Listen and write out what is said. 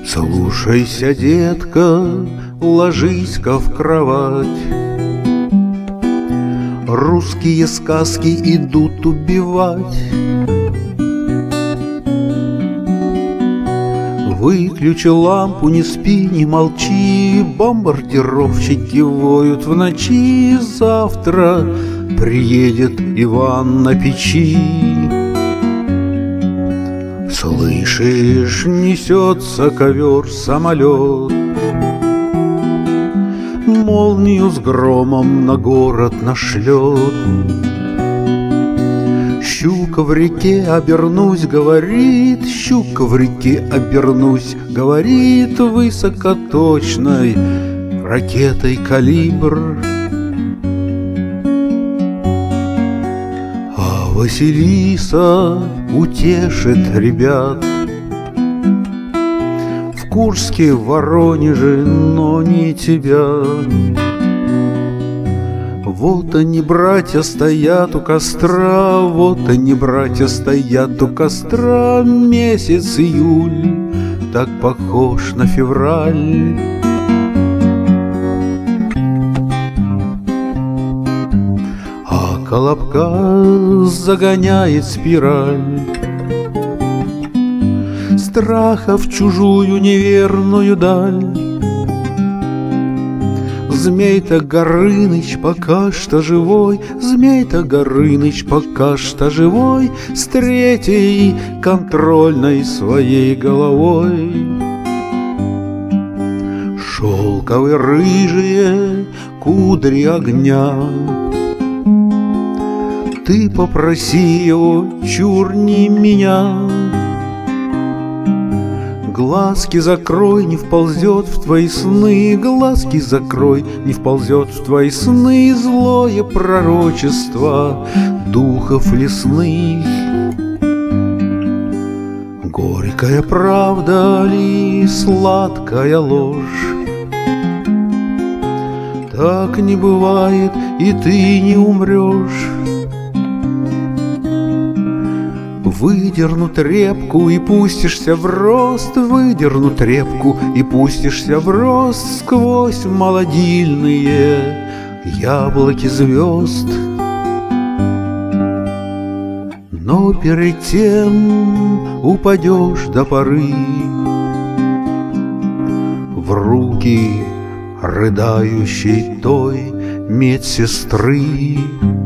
Слушайся, детка, ложись-ка в кровать. Русские сказки идут убивать. Выключи лампу, не спи, не молчи, бомбардировщики воют в ночи. Завтра приедет Иван на печи. Слышишь, несется ковер-самолет, молнию с громом на город нашлет. Щука в реке, обернусь, говорит, щука в реке, обернусь, говорит, высокоточной ракетой калибр. А Василиса утешит ребят в Курске, в Воронеже, но не тебя. Вот они, братья, стоят у костра, вот они, братья, стоят у костра. Месяц июль так похож на февраль. А Колобка загоняет спираль страха в чужую неверную даль. Змей-то Горыныч пока что живой, Змей-то Горыныч пока что живой, с третьей контрольной своей головой. Шелковые рыжие кудри огня, ты попроси его, чур не меня. Глазки закрой, не вползет в твои сны, глазки закрой, не вползет в твои сны злое пророчество духов лесных. Горькая правда ли, сладкая ложь? Так не бывает, и ты не умрешь. Выдернут репку и пустишься в рост, выдернут репку и пустишься в рост сквозь молодильные яблоки звезд. Но перед тем упадешь до поры в руки рыдающей той медсестры.